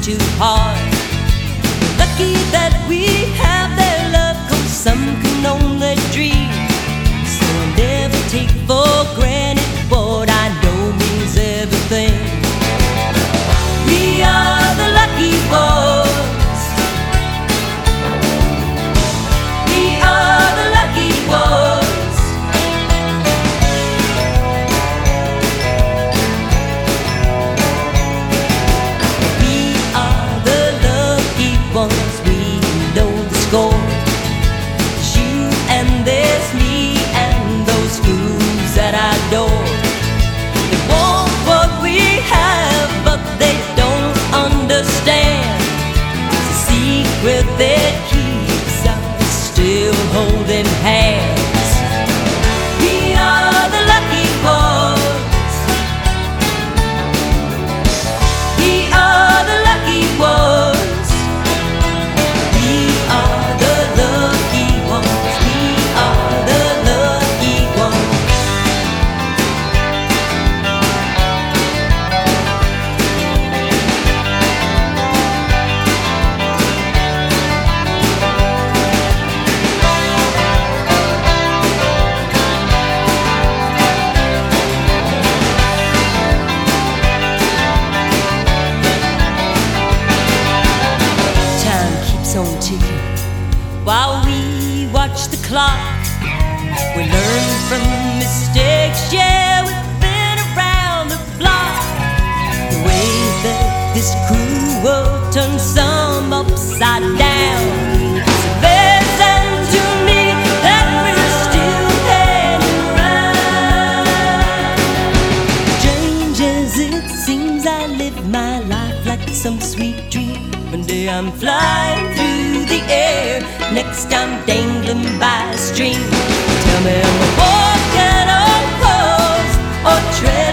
too hard. Lucky that we have their love, 'cause some can only dream. So I never take for granted what I know means everything. We are the lucky ones. We are the lucky ones. We are the lucky ones. We know the score. It's you and there's me and those fools that I adore. They want what we have, but they don't understand. It's a secret that keeps us still holding hands. We are the lucky ones. We are the lucky ones. We are the lucky ones. We are the lucky ones. Time keeps on ticking while we watch the clock. We learn from mistakes, yeah, we've been around the block. The way that this cruel world turns some upside down. It's a lesson to me that we're still hanging around. Strange as it seems, I live my life like some sweet dream. One day I'm flying through the air, next I'm dangling by a string. Tell me, am I walking on coals or treading